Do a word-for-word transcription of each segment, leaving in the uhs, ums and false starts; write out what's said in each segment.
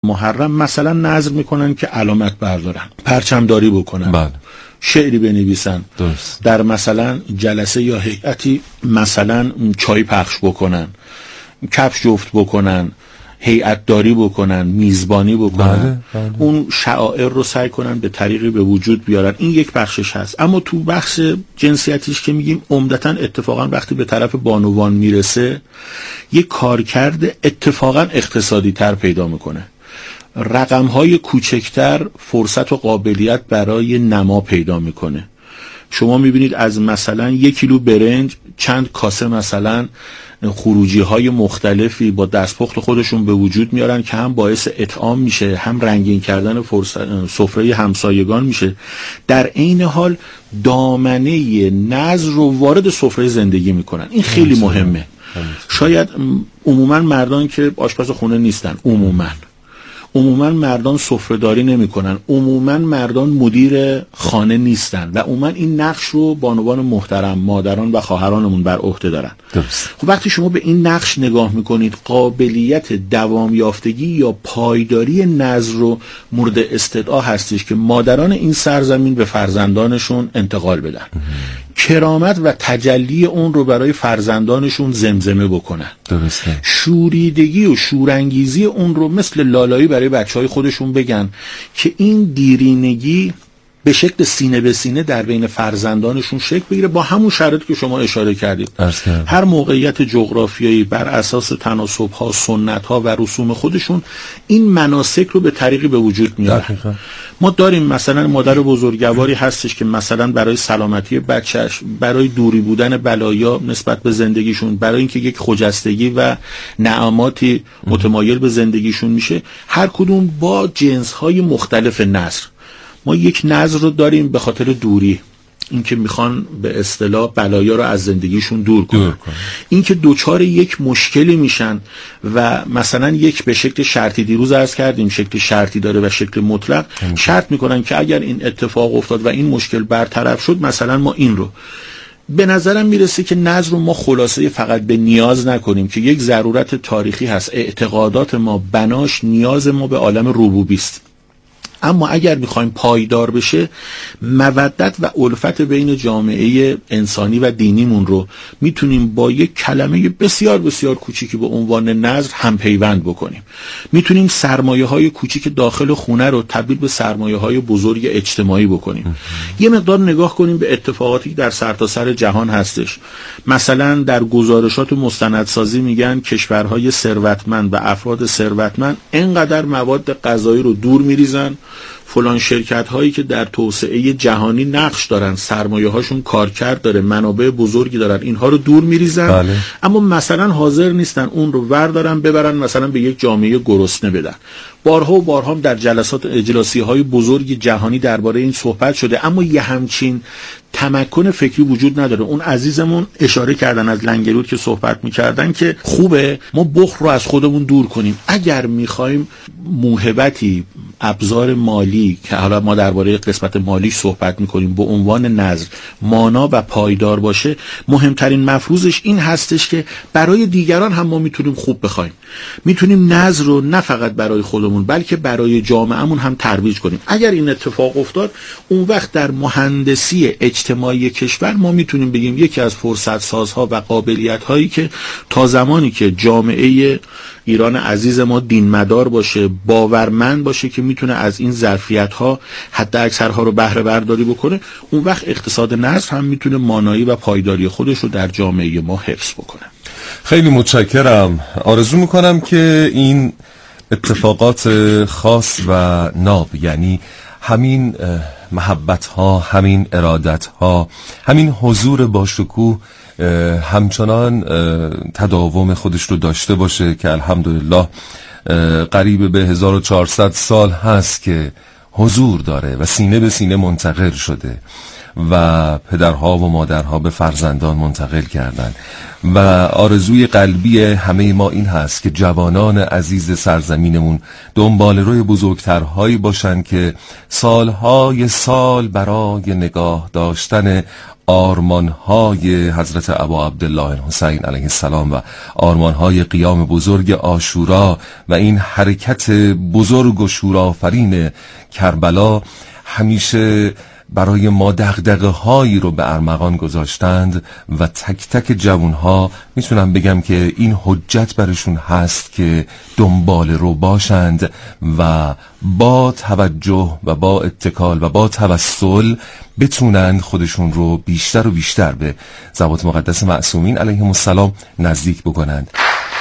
محرم مثلا نذر میکنن که علامت بردارن، پرچمداری بکنن، بله. شعری بنویسن، درست. در مثلا جلسه یا هیئتی مثلا چای پخش بکنن، کفش جفت بکنن، هیئت داری بکنن، میزبانی بکنن، بله، بله. اون شعائر رو سعی کنن به طریقی به وجود بیارن. این یک بخشش هست. اما تو بخش جنسیتیش که میگیم عمدتاً اتفاقا وقتی به طرف بانوان میرسه یک کارکرد اتفاقا اقتصادی تر پیدا میکنه. رقم‌های کوچکتر فرصت و قابلیت برای نما پیدا میکنه. شما میبینید از مثلا یک کیلو برنج چند کاسه مثلا خروجی های مختلفی با دستپخت خودشون به وجود میارن که هم باعث اطعام میشه، هم رنگین کردن سفره همسایگان میشه. در عین حال دامنه نذر رو وارد سفره زندگی میکنن. این خیلی مهمه. شاید عموما مردان که آشپز خونه نیستن، عموما عموما مردان سفره‌داری نمی‌کنن، عموما مردان مدیر خانه نیستن و عموما این نقش رو بانوان محترم، مادران و خواهرانمون بر عهده دارن. درست. خب وقتی شما به این نقش نگاه می‌کنید، قابلیت دوام یافتگی یا پایداری نذر رو مورد استدعا هستش که مادران این سرزمین به فرزندانشون انتقال بدن. کرامت و تجلی اون رو برای فرزندانشون زمزمه بکنن. درسته. شوریدگی و شورانگیزی اون رو مثل لالایی برای بچهای خودشون بگن که این دیرینگی به شکل سینه به سینه در بین فرزندانشون شکل بگیره با همون شرایطی که شما اشاره کردید. هر موقعیت جغرافیایی بر اساس تناسب‌ها، سنت‌ها و رسوم خودشون این مناسک رو به طریقی به وجود میارن. ما داریم مثلا مادر بزرگواری هستش که مثلا برای سلامتی بچهش، برای دوری بودن بلایا نسبت به زندگیشون، برای اینکه یک خجستگی و نعماتی متمایل به زندگیشون میشه، هر کدوم با جنس‌های مختلف نذر. ما یک نذر رو داریم به خاطر دوری، اینکه میخوان به اصطلاح بلایا رو از زندگیشون دور کنن، دور کنن. اینکه دوچار یک مشکلی میشن و مثلا یک به شکل شرطی، دیروز عرض کردیم شکل شرطی داره و شکل مطلق، هم. شرط میکنن که اگر این اتفاق افتاد و این مشکل برطرف شد مثلا ما این رو. به نظرم میرسه که نذر رو ما خلاصه فقط به نیاز نکنیم که یک ضرورت تاریخی هست. اعتقادات ما بناش نیاز ما به عالم ربوبی است. اما اگر میخوایم پایدار بشه، مودت و الفت بین جامعه انسانی و دینیمون رو میتونیم با یک کلمه بسیار بسیار کوچیکی به عنوان نذر هم پیوند بکنیم. میتونیم سرمایه های کوچیک داخل خونه رو تبدیل به سرمایه های بزرگ اجتماعی بکنیم. یه مقدار نگاه کنیم به اتفاقاتی که در سرتاسر جهان هستش. مثلا در گزارشات مستندسازی میگن کشورهای ثروتمند و افراد ثروتمند اینقدر مواد غذایی رو دور میریزن، فلان شرکت هایی که در توسعه جهانی نقش دارن، سرمایه هاشون کارکرد داره، منابع بزرگی دارن، اینها رو دور میریزن. بله. اما مثلا حاضر نیستن اون رو وردارن ببرن مثلا به یک جامعه گرسنه بدن. بارها و بارها در جلسات اجلاسی های بزرگ جهانی درباره این صحبت شده، اما یه همچین تمکن فکری وجود نداره. اون عزیزمون اشاره کردن از لنگرود که صحبت میکردن که خوبه ما بخل رو از خودمون دور کنیم. اگر میخوایم موهبتی، ابزار مالی که حالا ما درباره قسمت مالی صحبت میکنیم به عنوان نذر مانا و پایدار باشه، مهمترین مفروضش این هستش که برای دیگران هم ما میتونیم خوب بخوایم. میتونیم نذر رو نه فقط برای خودمون بلکه برای جامعهمون هم ترویج کنیم. اگر این اتفاق افتاد، اون وقت در مهندسی اجتماعی کشور ما میتونیم بگیم یکی از فرصت سازها و قابلیت هایی که تا زمانی که جامعه ایران عزیز ما دینمدار باشه، باورمند باشه که میتونه از این ظرفیت ها حد اکثرها رو بهره برداری بکنه، اون وقت اقتصاد نذر هم میتونه مانایی و پایداری خودش رو در جامعه ما حفظ بکنه. خیلی متشکرم. آرزو میکنم که این اتفاقات خاص و ناب، یعنی همین محبت ها، همین ارادت ها، همین حضور با شکوه همچنان تداوم خودش رو داشته باشه که الحمدلله قریب به هزار و چهارصد سال هست که حضور داره و سینه به سینه منتقل شده و پدرها و مادرها به فرزندان منتقل کردن و آرزوی قلبی همه ما این هست که جوانان عزیز سرزمینمون دنبال روی بزرگترهایی باشن که سالهای سال برای نگاه داشتن آرمانهای حضرت ابا عبدالله الحسین علیه السلام و آرمانهای قیام بزرگ عاشورا و این حرکت بزرگ و شورآفرین کربلا همیشه برای ما دغدغه هایی رو به ارمغان گذاشتند و تک تک جوانها میتونم بگم که این حجت برشون هست که دنبال رو باشند و با توجه و با اتکال و با توسل بتونند خودشون رو بیشتر و بیشتر به ذوات مقدس معصومین علیهم السلام نزدیک بکنند.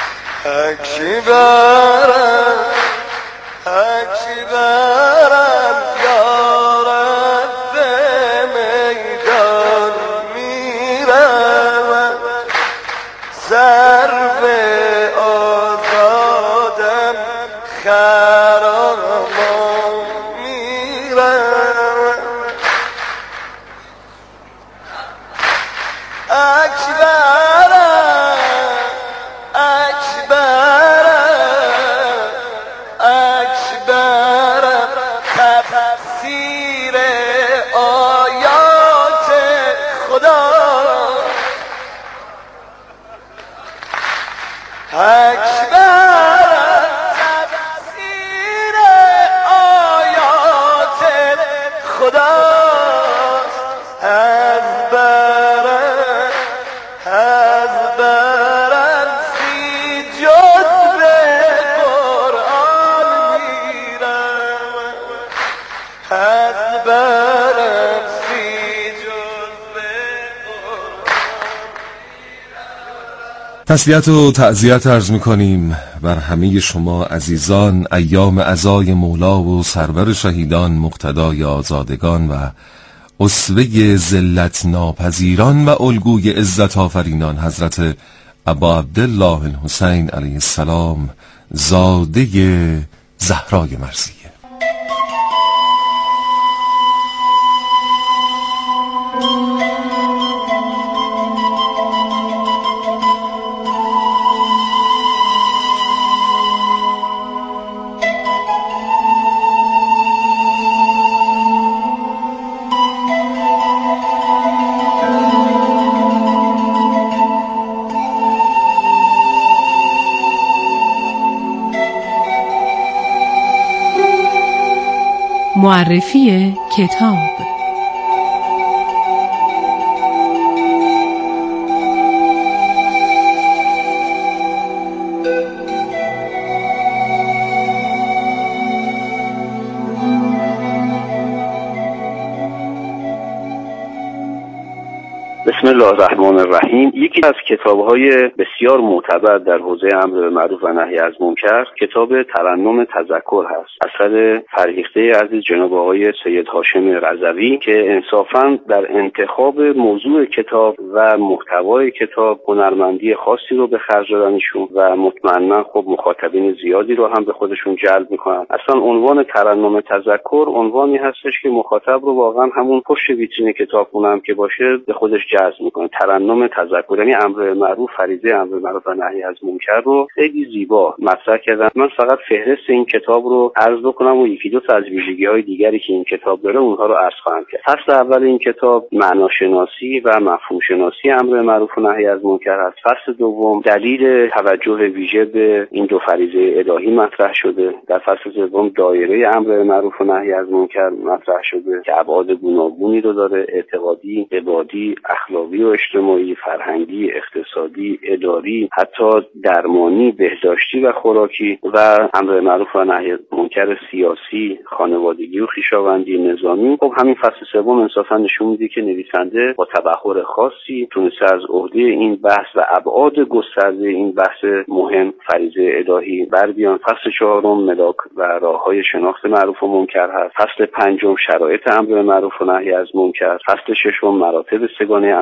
تسلیت و تعزیت عرض می‌کنیم بر همه شما عزیزان، ایام عزای مولا و سرور شهیدان، مقتدای آزادگان و اسوه ذلت ناپذیران و الگوی عزت آفرینان حضرت ابا عبدالله الحسین علیه السلام زاده زهرای مرضیه. معرفی کتاب. بسم الله الرحمن الرحیم. یکی از کتاب‌های بسیار معتبر در حوزه امر بالمعروف و نهی از منکر کتاب ترنم تذکر هست، اثر فرهیخته عزیز جناب آقای سید هاشم رضوی که انصافاً در انتخاب موضوع کتاب و محتوای کتاب هنرمندی خاصی رو به خرج دادنشون و مطمئنا خب مخاطبین زیادی رو هم به خودشون جلب میکنن. اصلا عنوان ترنم تذکر عنوانی هستش که مخاطب رو واقعا همون پشت ویترین کتابخونه هم که باشه به خودش جذب میکنه. ترنم تذکر یعنی امر معروف، فریضه امر معروف و نهی از منکر رو خیلی زیبا مطرح کردن. من فقط فهرست این کتاب رو عرض بکنم و یکی دو تا از ویژگی‌های دیگری که این کتاب داره اونها رو عرض خواهم کرد. فصل اول این کتاب معناشناسی و مفهوم شناسی امر معروف و نهی از منکر است. فصل دوم دلیل توجه ویژه به این دو فریضه الهی مطرح شده. در فصل سوم دایره امر معروف و نهی از منکر مطرح شده که ابعاد گوناگونی رو داره: اعتقادی، عبادی، اخلاقی و اجتماعی، فرهنگی، اقتصادی، اداری، حتی درمانی، بهداشتی و خوراکی و امر معروف و نهی از منکر سیاسی، خانوادگی و خویشاوندی، نظامی. خب همین فصل سوم انصافا نشون میده که نویسنده با تبحر خاصی تونسته از عهده این بحث و ابعاد گسترده این بحث مهم فریضه الهی بر بیان. فصل چهارم ملاک و راههای شناخت معروف و منکر هست. فصل پنجم شرایط امر معروف و نهی از منکر. فصل ششم مراتب سگانه امر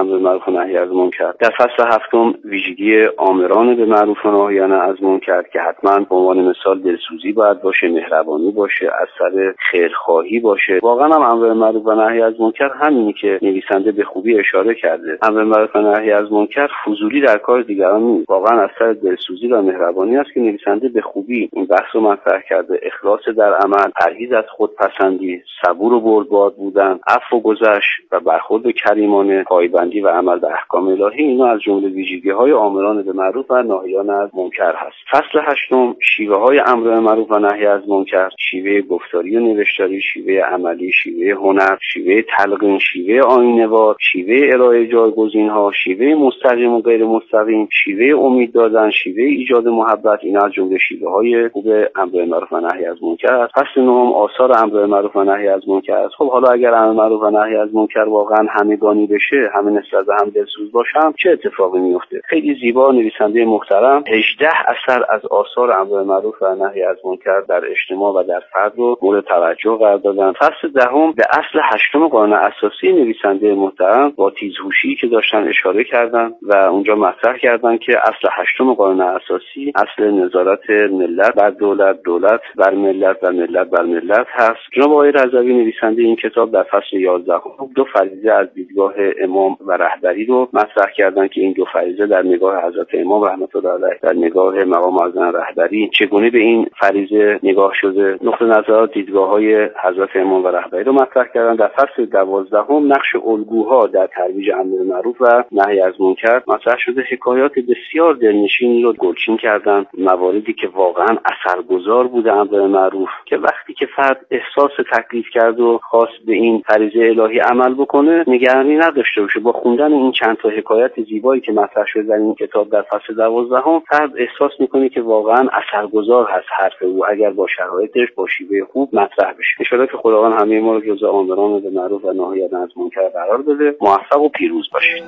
امر بالمعروف و نهی از منکر. در فصل هفتم ویژگی آمران به معروف و ناهیان از منکر که حتما به عنوان مثال دلسوزی باید باشه، مهربانی باشه، از سر خیرخواهی باشه. واقعا هم امر بالمعروف و نهی از منکر همینی که نویسنده به خوبی اشاره کرده. امر بالمعروف و نهی از منکر فضولی در کار دیگران نیست، واقعا از سر دلسوزی و مهربانی است که نویسنده به خوبی این بحث رو مطرح کرده. اخلاص در عمل، پرهیز از خودپسندی، صبور و بردبار بودن، عفو و گذشت و برخورد کریمانه، پایبندی و عمل به احکام الهی، اینا از جمله ویژگی‌های آمران به معروف و ناهیان از منکر هست. فصل هشتم شیوه‌های امر به معروف و نهی از منکر، شیوه گفتاری و نوشتاری، شیوه عملی، شیوه هنر، شیوه تلقین، شیوه آیین‌وار، شیوه ارائه جایگزین‌ها، شیوه مستقیم و غیر مستقیم، شیوه امید دادن، شیوه ایجاد محبت، اینا از جمله شیوه‌های خوب امر به معروف و نهی از منکر است. فصل نهم آثار امر به معروف و نهی از منکر است. خب حالا اگر امر به معروف و نهی از منکر واقعا همگانی بشه، همه نسبت به هم دلسوز باشن، چه اتفاقی میفته؟ خیلی زیبا نویسنده محترم هجده اثر از آثار امر به معروف و نهی از منکر در اجتماع و در فرد رو مورد توجه قرار دادن. فصل دهم به اصل هشتم قانون اساسی نویسنده محترم با تیزهوشی که داشتن اشاره کردن و اونجا مطرح کردن که اصل هشتم قانون اساسی اصل نظارت ملت بر دولت، دولت بر ملت و ملت بر ملت هست. جناب آقای رضوی نویسنده این کتاب در فصل یازده دو فریضه از دیدگاه امام و رهبری رو مطرح کردن که این دو فریضه در نگاه حضرت امام رحمت الله علیه، در نگاه مقام معظم رهبری چگونه به این فریضه نگاه شده، نقطه نظر دیدگاه‌های حضرت امام و رهبری رو مطرح کردن. در فصل دوازدهم نقش الگوها در ترویج امر معروف و نهی از منکر مطرح شده. حکایات بسیار دلنشینی رو گلچین کردن، مواردی که واقعا اثرگذار بوده امر معروف که وقتی که فرد احساس تکلیف کرد و خواست به این فریضه الهی عمل بکنه، نگرانی نداشته باشه. با خوندن این چند تا حکایت زیبایی که مطرح شده در این کتاب در فصل دوازدهم، فرد احساس میکنه که واقعا اثرگذار هست حرف او اگر با شرایطش با شیوه خوب مطرح بشه. ان شاءالله که خداوند همه ما رو جزو آمران به معروف و نهی از منکر قرار بده. موفق و پیروز باشید.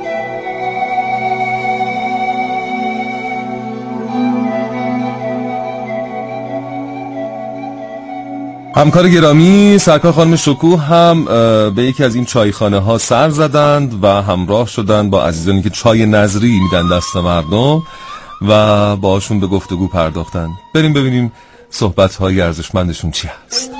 همکار گرامی سرکار خانم شکوه هم به یکی از این چایخانه ها سر زدند و همراه شدند با عزیزانی که چای نظری میدن دست مردم و باهاشون به گفتگو پرداختند. بریم ببینیم صحبت های ارزشمندشون چی هست.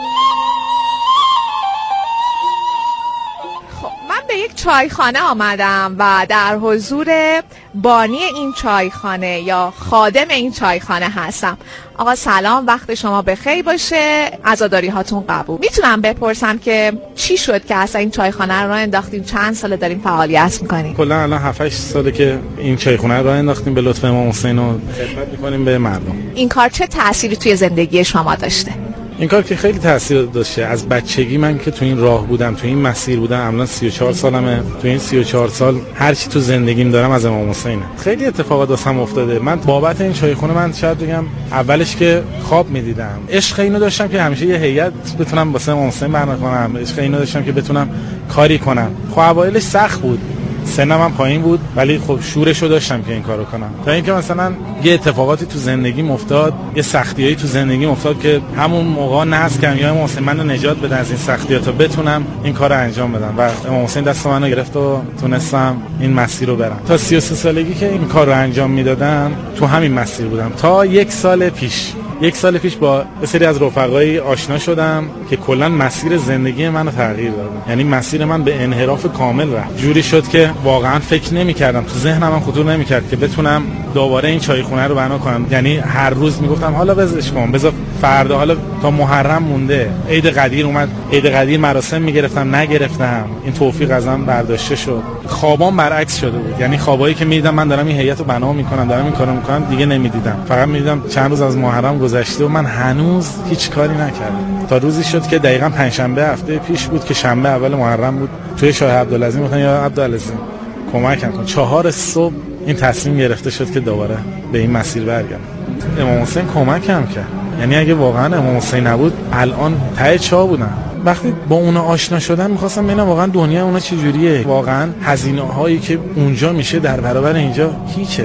یک چایخانه آمدم و در حضور بانی این چایخانه یا خادم این چایخانه هستم. آقا سلام، وقت شما بخیر باشه، عزاداری هاتون قبول. میتونم بپرسم که چی شد که اصلا این چایخانه رو راه انداختیم؟ چند ساله داریم فعالیت میکنیم؟ کلا الان هفت هشت ساله که این چایخانه رو راه انداختیم، به لطف امام حسین و خدمت میکنیم به مردم. این کار چه تأثیری توی زندگی شما داشته؟ این کار که خیلی تاثیر داشته. از بچگی من که تو این راه بودم، تو این مسیر بودم، الان سی و چهار سالمه. تو این سی و چهار سال هر چی تو زندگیم دارم از امام حسینه. خیلی اتفاقات واسم افتاده. من بابت این چایخونه من شاید بگم اولش که خواب می‌دیدم، عشق اینو داشتم که همیشه یه هیئت بتونم واسه امام حسین برنامه کنم، عشق اینو داشتم که بتونم کاری کنم. خب اوایلش سخت بود، سنم هم پایین بود، ولی خب شورشو داشتم که این کارو کنم. تا اینکه مثلا یه اتفاقاتی تو زندگیم افتاد، یه سختیایی تو زندگیم افتاد که همون موقع نذر کردم یا امام حسین منو نجات بده از این سختیات تا بتونم این کارو انجام بدم و امام حسین دست منو گرفت و تونستم این مسیر رو برم. تا سی و سه سالگی که این کارو انجام میدادم تو همین مسیر بودم تا یک سال پیش. یک سال پیش با یه سری از رفقایی آشنا شدم که کلا مسیر زندگی منو تغییر داد. یعنی مسیر من به انحراف کامل رفت. جوری شد که واقعا فکر نمی‌کردم، تو ذهنم هم خطور نمی‌کرد که بتونم دوباره این چایخونه رو بنا کنم. یعنی هر روز میگفتم حالا بذارش کنم، بذار فردا، حالا تا محرم مونده، عید قدیر اومد، عید قدیر مراسم میگرفتم نگرفتم، این توفیق ازم برداشته شد. خوابام برعکس شده بود. یعنی خوابایی که میدیدم من دارم این هیئت رو بنا میکنم، دارم این کارو میکنم، دیگه نمیدیدم. فقط میدیدم چند روز از محرم گذشته و من هنوز هیچ کاری نکردم. تا روزی شد که دقیقاً پنجشنبه هفته پیش بود که شنبه اول محرم بود، توی شاه عبدالعظیم گفتن یا عبدالعظیم کمکم کن. چهار صبح این تصمیم گرفته شد که دوباره به این مسیر برگردم. امام حسین کمکم کرد. یعنی اگه واقعا امام حسین نبود الان ته چاه بودم. وقتی با اونا آشنا شدم میخواستم ببینم واقعا دنیا اونا چه جوریه، واقعا هزینه هایی که اونجا میشه در برابر اینجا هیچه.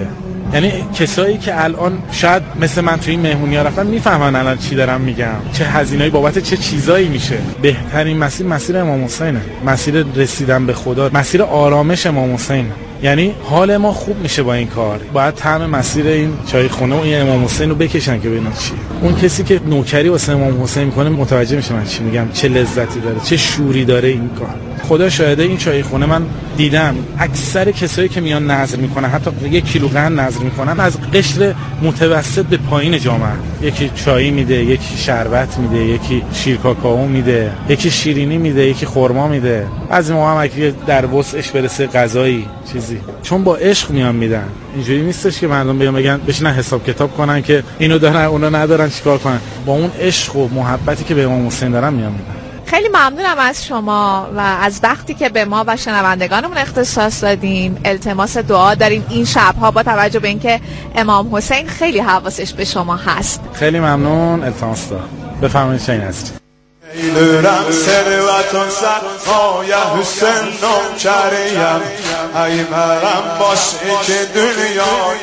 یعنی کسایی که الان شاید مثل من توی این مهمونی‌ها رفتن میفهمن الان چی دارم میگم، چه هزینه‌ای بابت چه چیزایی میشه. بهترین مسیر مسیر امام حسینه، مسیر رسیدن به خدا، مسیر آرامش امام حسین. یعنی حال ما خوب میشه با این کار. باید طعم مسیر این چای خونه و این امام حسین رو بکشن که ببینن چیه. اون کسی که نوکری واسه امام حسین میکنه متوجه میشه من چی میگم، چه لذتی داره، چه شوری داره این کار. خدا شاهده این چای خونه من دیدم اکثر کسایی که میان نظر میکنن، حتی یک کیلو قند نظر میکنن، از قشر متوسط به پایین جامعه. یکی چای میده، یکی شربت میده، یکی شیر کاکائو میده، یکی شیرینی میده، یکی خرما میده. بعضی موقع هم اگه در وسعش برسه غذایی چیزی، چون با عشق میان میدن. اینجوری نیستش که مردم بیان بگن بشینن حساب کتاب کنن که اینو دارن اونو ندارن چیکار کنن. با اون عشق و محبتی که به امام حسین دارن میان میدن. خیلی ممنونم از شما و از وقتی که به ما و شنوندگانمون اختصاص دادین. التماس دعا داریم این شب‌ها با توجه به اینکه امام حسین خیلی حواسش به شما هست. خیلی ممنون. التماس دعا بفرمایید شاین هست. ایلورم ثروت سرهای حسین نوکریم، ای مرم باش که دنیا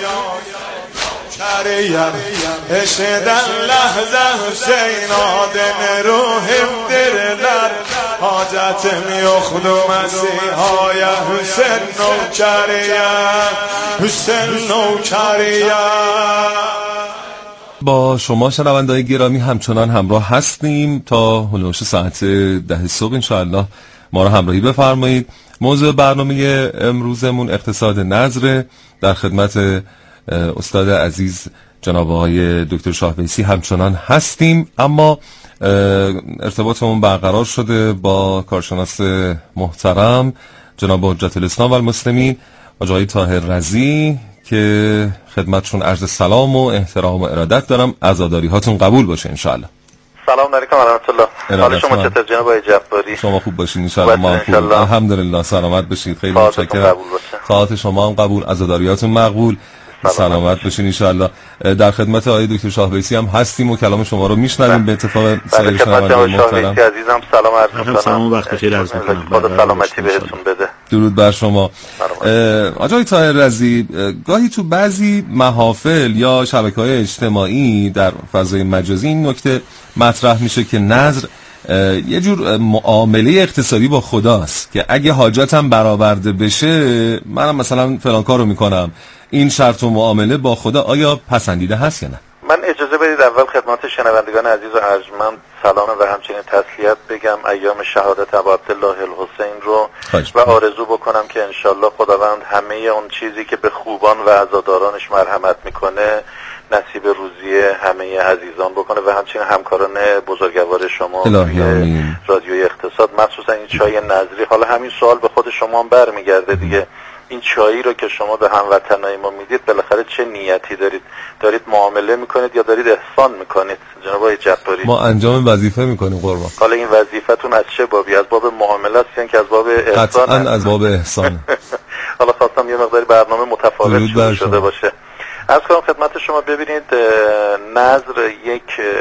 کریم، عشق در لحظه حسین آدم روحم درلر، حاجت میخد و مسیحای حسین نوکریم، حسین نوکریم. با شما شنونده‌های گرامی همچنان همراه هستیم تا هلوش ساعت ده صبح انشاءالله ما را همراهی بفرمایید. موضوع برنامه امروزمون اقتصاد نظر. در خدمت استاد عزیز جناب آقای دکتر شاه ویسی همچنان هستیم، اما ارتباطمون برقرار شده با کارشناس محترم جناب حجت الاسلام و المسلمین آقای طاهر رضی که خدمتشون عرض سلام و احترام و ارادت دارم. عزاداری هاتون قبول باشه انشاءالله. سلام علیکم و رحمت الله. حال شما چطور جناب آقای جباری؟ شما خوب باشین انشاءالله. ما خوب الحمدلله. سلامت باشید. خیلی متشکرم. طاعت شما هم قبول، عزاداریاتون مقبول. سلامت باشین انشاءالله. در خدمت آقای دکتر شاه ویسی هم هستیم و کلام شما رو میشنویم. به اتفاق سایر شنوندگان محترم عزیزم سلام عرض می‌کنم. سلام وقت بخیر عرض می‌کنم. خدا سلامتی بهتون بده. درود بر شما. آقای طاهر رضی، گاهی تو بعضی محافل یا شبکه‌های اجتماعی در فضای مجازی این نکته مطرح میشه که نذر یه جور معامله اقتصادی با خداست که اگه حاجتم برآورده بشه منم مثلا فلان کارو میکنم. این شرط و معامله با خدا آیا پسندیده هست یا نه؟ من اجازه بدید اول خدمت شنوندگان عزیز و ارجمند سلام و همچنین تسلیت بگم ایام شهادت ابا عبدالله الحسین رو و آرزو بکنم که انشالله خداوند همه اون چیزی که به خوبان و عزادارانش مرحمت میکنه نصیب روزی همه عزیزان بکنه و همچنین همکاران بزرگوار شما رادیوی اقتصاد، مخصوصا این چای نظری. حالا همین سوال به خود شما هم برمیگرده دیگه، این چایی رو که شما به هموطنای ما میدید بالاخره چه نیتی دارید؟ دارید معامله میکنید یا دارید احسان میکنید جناب آقای جباری؟ ما انجام وظیفه میکنیم قربان. حالا این وظیفتون از چه بابی؟ از باب معامله است یا که از باب احسان؟ قطعاً از باب احسان. حالا خواستم یه مقداری برنامه متفاوت شده, شده باشه. از کنم خدمت شما، ببینید نظر یک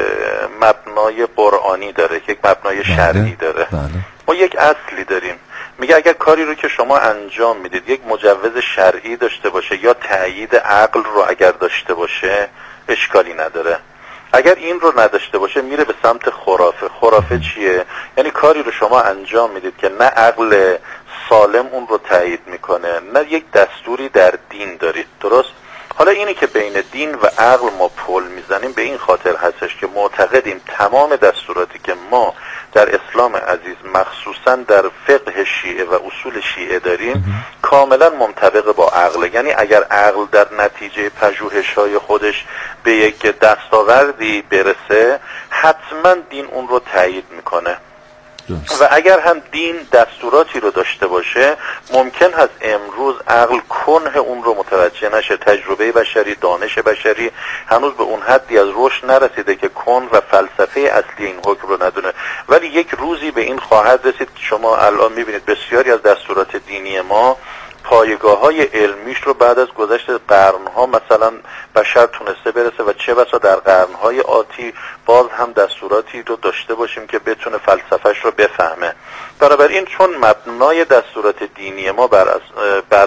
مبنای قرآنی داره، یک مبنای شرعی داره. بله. ما یک اصلی داریم میگه اگر کاری رو که شما انجام میدید یک مجوز شرعی داشته باشه یا تأیید عقل رو اگر داشته باشه اشکالی نداره. اگر این رو نداشته باشه میره به سمت خرافه. خرافه چیه؟ یعنی کاری رو شما انجام میدید که نه عقل سالم اون رو تأیید میکنه نه یک دستوری در دین دارید. درست؟ حالا اینی که بین دین و عقل ما پل میزنیم به این خاطر هستش که معتقدیم تمام دستوراتی که ما در اسلام عزیز مخصوصا در فقه شیعه و اصول شیعه داریم کاملا منطبق با عقل. یعنی اگر عقل در نتیجه پژوهش‌های خودش به یک دستاوردی برسه حتما دین اون رو تایید میکنه. و اگر هم دین دستوراتی رو داشته باشه ممکن هست امروز عقل کنه اون رو متوجه نشه. تجربه بشری، دانش بشری هنوز به اون حدی از رشد نرسیده که کن و فلسفه اصلی این حکم رو ندونه، ولی یک روزی به این خواهد رسید که شما الان میبینید بسیاری از دستورات دینی ما پایگاه‌های علمیش رو بعد از گذشت قرن‌ها مثلا بشر تونسته برسه و چه بسا در قرن‌های آتی باز هم دستوراتی رو داشته باشیم که بتونه فلسفهش رو بفهمه. بنابراین چون مبنای دستورات دینی ما بر بر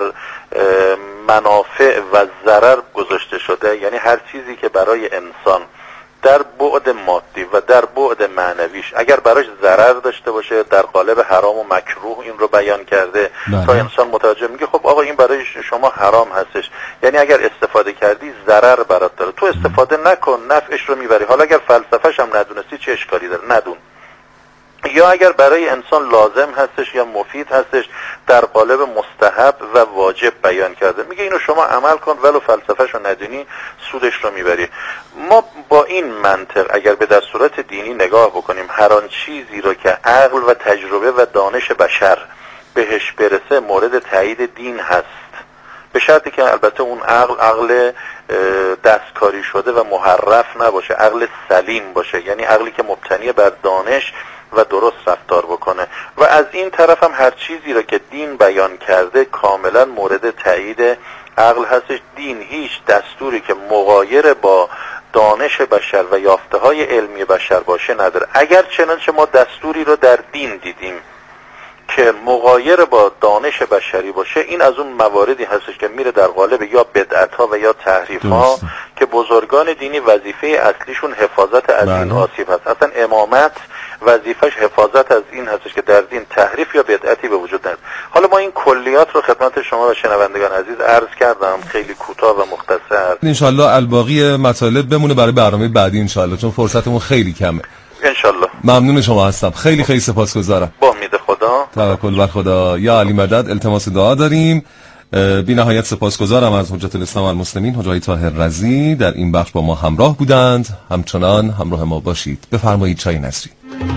منافع و ضرر گذاشته شده، یعنی هر چیزی که برای انسان در بعد مادی و در بعد معنویش اگر براش ضرر داشته باشه در قالب حرام و مکروه این رو بیان کرده تا انسان متوجه میگه خب آقا این برای شما حرام هستش، یعنی اگر استفاده کردی ضرر برات داره، تو استفاده نکن نفعش رو میبری. حالا اگر فلسفه‌ش هم ندونستی چه اشکالی داره، ندون. یا اگر برای انسان لازم هستش یا مفید هستش در قالب مستحب و واجب بیان کرده، میگه اینو شما عمل کن ولو فلسفه‌ش رو ندونی سودش رو میبری. ما با این منطق اگر به دستورات دینی نگاه بکنیم، هر آن چیزی رو که عقل و تجربه و دانش بشر بهش برسه مورد تایید دین هست، به شرطی که البته اون عقل عقل دستکاری شده و محرف نباشه، عقل سلیم باشه، یعنی عقلی که مبتنی بر دانش و درست رفتار بکنه. و از این طرف هم هر چیزی را که دین بیان کرده کاملا مورد تایید عقل هستش. دین هیچ دستوری که مغایر با دانش بشر و یافته های علمی بشر باشه نداره. اگر چنانچه ما دستوری رو در دین دیدیم که مغایر با دانش بشری باشه، این از اون مواردی هستش که میره در قالب یا بدعت ها و یا تحریف ها که بزرگان دینی وظیفه اصلیشون حفاظت از این آسیب هست. اصلا امامت وظیفش حفاظت از این هستش که در دین تحریف یا بدعتی به وجود نیاد. حالا ما این کلیات رو خدمت شما و شنوندگان عزیز عرض کردم، خیلی کوتاه و مختصر. انشالله الباقی مطالب بمونه برای برنامه بعدی انشالله، چون فرصتمون خیلی کمه. انشالله. ممنون شما هستم، خیلی خیلی سپاسگزارم. با امید خدا. توکل بر خدا. یا علی مدد. التماس دعا داریم. بی نهایت سپاسگزارم از حجت الاسلام المسلمین حاج طاهر رضی در این بخش با ما همراه بودند. همچنان همراه ما باشید. بفرمایید چای نصری.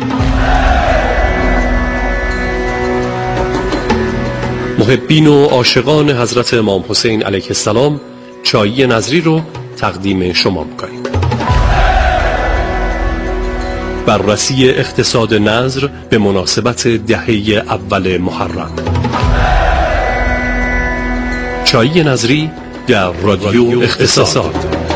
محبین و عاشقان حضرت امام حسین علیه السلام چای نظری رو تقدیم شما می‌کنیم. بررسی اقتصاد نظر به مناسبت دهه اول محرم. چای نظری در رادیو اقتصاد.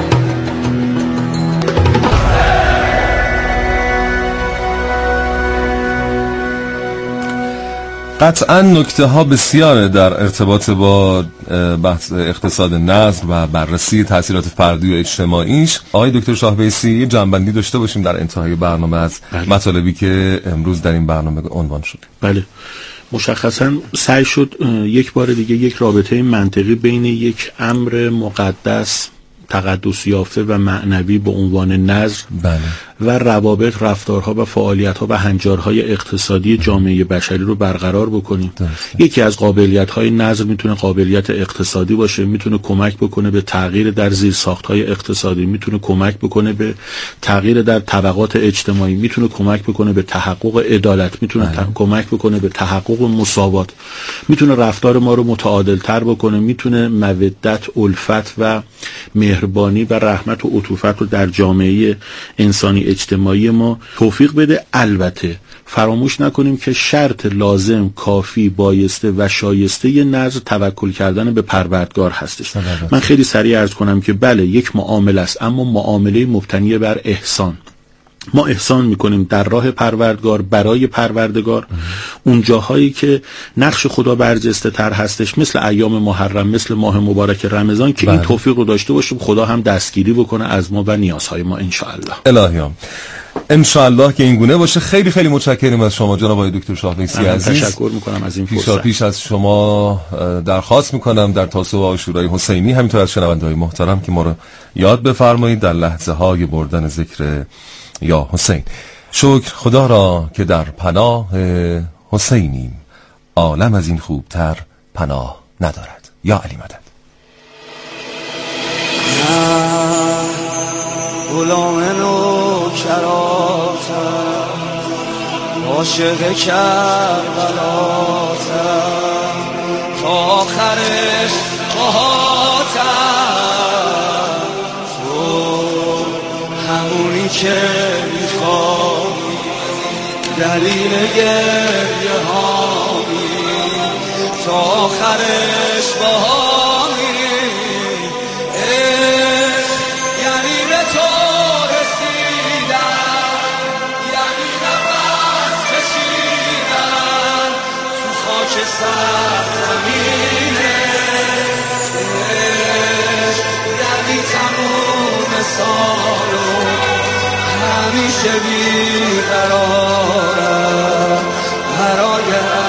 قطعا نکته ها بسیاره در ارتباط با بحث اقتصاد نظر و بررسی تاثیرات فردی و اجتماعیش. آقای دکتر شاهبیسی یه جنبندی داشته باشیم در انتهای برنامه از بله. مطالبی که امروز در این برنامه عنوان شد. بله، مشخصا سعی شد یک بار دیگه یک رابطه منطقی بین یک امر مقدس تقدس یافته و معنوی به عنوان نظر بله. و روابط، رفتارها و فعالیت‌ها و هنجارهای اقتصادی جامعه بشری رو برقرار بکنیم. درسته. یکی از قابلیت‌های نظر میتونه قابلیت اقتصادی باشه، میتونه کمک بکنه به تغییر در زیرساخت‌های اقتصادی، میتونه کمک بکنه به تغییر در طبقات اجتماعی، میتونه کمک بکنه به تحقق عدالت، میتونه ت... کمک بکنه به تحقق مساوات، میتونه رفتار ما رو متعادل‌تر بکنه، میتونه مودت، الفت و مهربانی و رحمت و عطوفت رو در جامعه انسانی اجتماعی ما توفیق بده. البته فراموش نکنیم که شرط لازم، کافی، بایسته و شایسته ی نظر توکل کردن به پروردگار هستش. من خیلی سریع عرض کنم که بله یک معامله است، اما معامله مبتنی بر احسان. ما احسان میکنیم در راه پروردگار برای پروردگار اون جاهایی که نقش خدا برجسته تر هستش، مثل ایام محرم، مثل ماه مبارک رمضان که بله. این توفیق رو داشته باشیم خدا هم دستگیری بکنه از ما و نیازهای ما انشاءالله. الهیام انشاءالله که این گونه باشه. خیلی خیلی متشکرم از شما جناب آقای دکتر شاهبیسی عزیز. تشکر میکنم از این فرصت. پیشا پیش از شما درخواست میکنم در تاسو و عاشورای حسینی همینطور از شنونده‌های محترم که ما رو یاد بفرمایید در لحظه های بردن ذکر یا حسین. شکر خدا را که در پناه حسینیم، عالم از این خوبتر پناه ندارد. یا علی مدد. غلام نوکراتم، عاشق کربلاتم، تا آخرش باهاتم، تو همونی که میخوای، دلیل گریه هامی، تا آخرش با میری یعنی به تو رسیدن یعنی نفس کشیدن تو خاک سرزمینه یعنی تموم سالو همیشه بیقرارم برای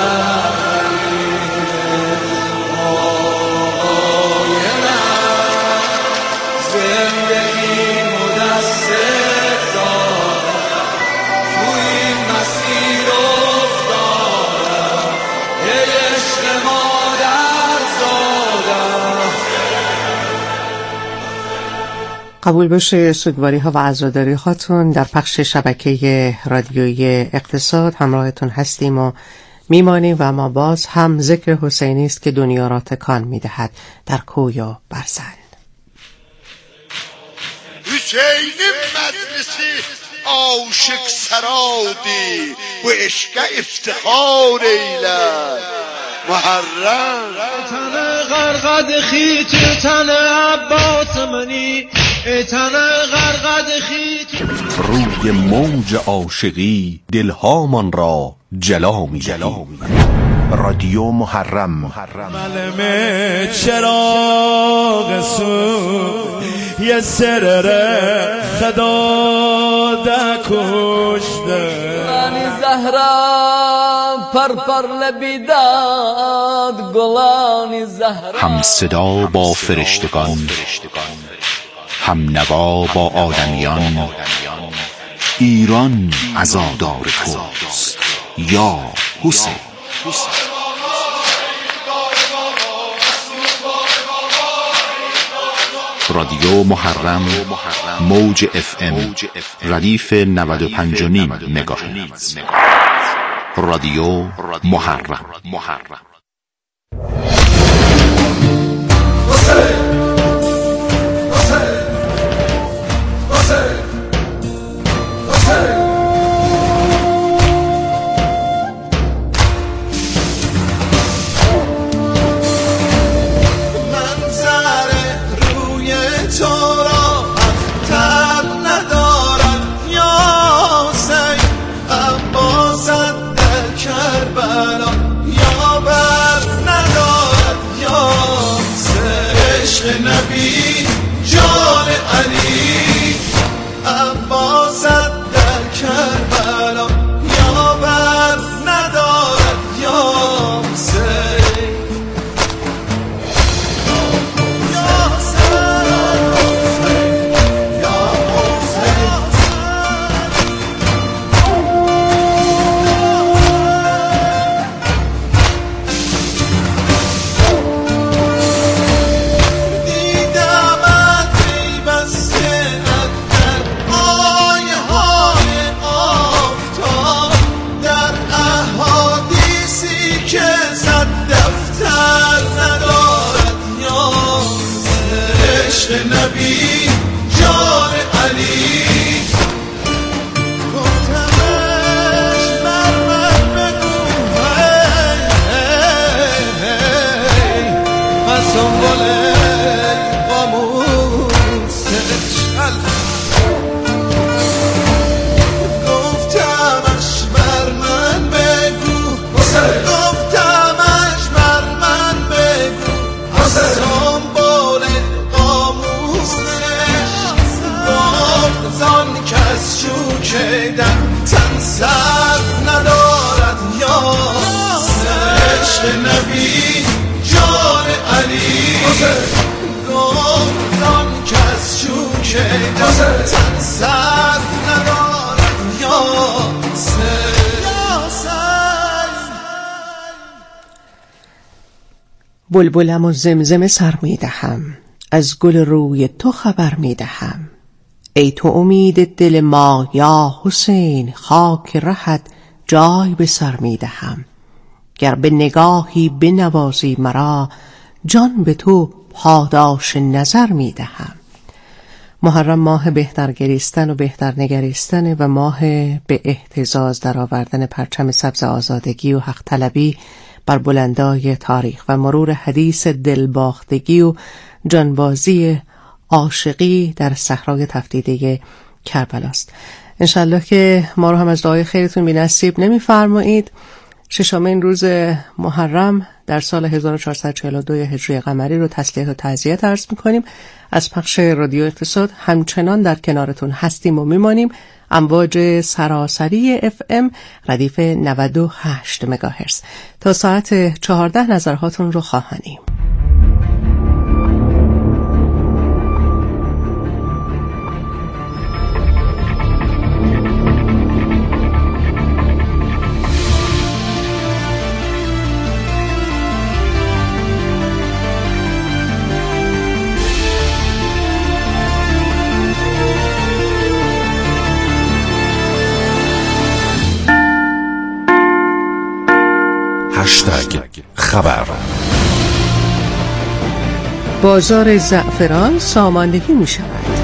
قبول باشه سوگواری ها و عزاداری هاتون. در پخش شبکه رادیویی اقتصاد همراهتون هستیم و میمانیم و ما باز هم ذکر حسینی است که دنیا را تکان میدهد در کوی و برزن. حسین مدرسه عاشق سرادی و عشق افتخار ایلد محرم تنه غرقد خیت تنه عباس منی تنه غرقد خیت روی موج عاشقی دلهامان را جلا می رادیو محرم ملمه چراغ سو یه سرر خدا ده کشته رانی زهرا پر پر لبیداد گلانی زهرا هم صدا با فرشتگان هم نوا با آدمیان ایران عزادار توست یا حسین. رادیو محرم موج اف ام ردیف نود و پنج و نیم مگاهرتز. رادیو محرم. نبی جان علی عباست در کربلا یا بر ندارد یا حسین یا حسین یا حسین نبی جان علی گفتمش بر من بگو من سنبال قاموسش گفتمش بر من بگو گفتمش بر من بگو زان کس شوکیدن تن سر ندارد یا عشق نبی جان علی گفت زان کس شوکیدن تن سر ندارد یا بلبلم و زمزم سر میدهم از گل روی تو خبر میدهم ای تو امید دل ما یا حسین خاک رهت جای به سر میدهم گر به نگاهی بنوازی مرا جان به تو پاداش نظر میدهم. محرم ماه بهتر گریستن و بهتر نگریستن و ماه به اهتزاز در آوردن پرچم سبز آزادگی و حق طلبی بر بلندای تاریخ و مرور حدیث دلباختگی و جانبازی عاشقی در صحرای تفدیده کربلا است. انشالله که ما رو هم از دعای خیرتون بی نصیب نمی فرمایید. ششمین روز محرم در سال هزار و چهارصد و چهل و دو هجری قمری رو تسلیت و تعزیت عرض می‌کنیم. از پخش رادیو اقتصاد همچنان در کنارتون هستیم و میمانیم. امواج سراسری اف ام ردیف نود و هشت مگاهرتز. تا ساعت چهارده نظرهاتون رو خواهانیم. هشتگ خبر. بازار زعفران ساماندهی می شود.